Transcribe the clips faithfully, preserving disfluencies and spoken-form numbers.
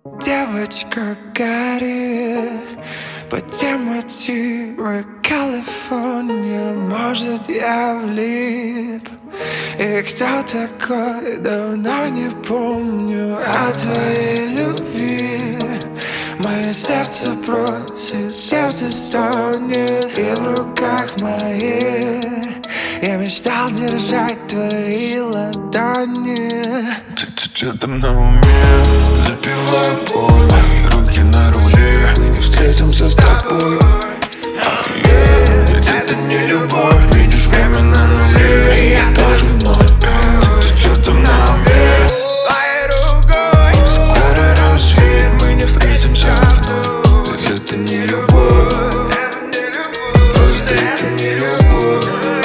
Девочка Гарри по тем мотивы Калифорния. Может, я влип, и кто такой, давно не помню о твоей любви. Мое сердце просит, сердце стонет, и в руках моих я мечтал держать твои ладони. Что там на уме? Запиваю боль, мои руки на руле. Мы не встретимся с тобой. Oh, yeah. Ведь это не любовь, видишь, время на нуле, и я тоже ноль. Что там на уме? Моей рукой скоро рассвет, мы не встретимся вновь. Ведь это не любовь, просто это не любовь.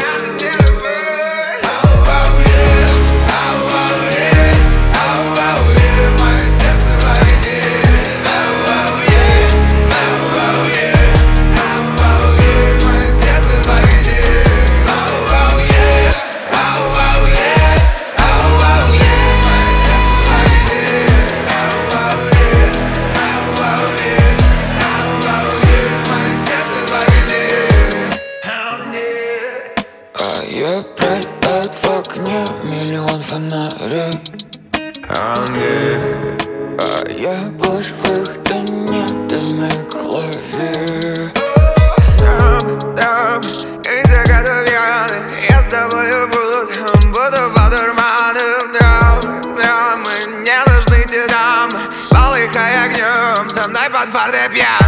А я опять в окне, миллион фонарей. А я больше выхода нет в моей голове. Там, там, и закаты пьяны, я с тобою буду, буду под дурманом. Драм, драм, мы не нужны те дамы, полыхай огнем, со мной под фортепиано.